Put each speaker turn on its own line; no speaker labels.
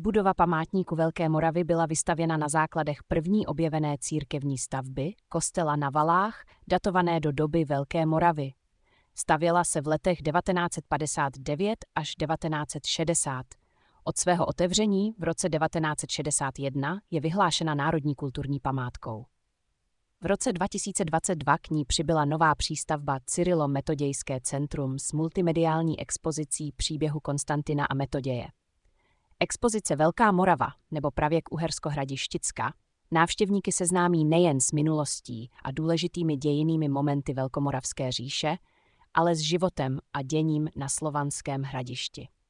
Budova památníku Velké Moravy byla vystavěna na základech první objevené církevní stavby, kostela na Valách, datované do doby Velké Moravy. Stavěla se v letech 1959 až 1960. Od svého otevření v roce 1961 je vyhlášena národní kulturní památkou. V roce 2022 k ní přibyla nová přístavba Cyrilo-metodějské centrum s multimediální expozicí příběhu Konstantina a Metoděje. Expozice Velká Morava nebo pravěk Uhersko-Hradišťicka návštěvníky seznámí nejen s minulostí a důležitými dějinnými momenty Velkomoravské říše, ale s životem a děním na Slovanském Hradišti.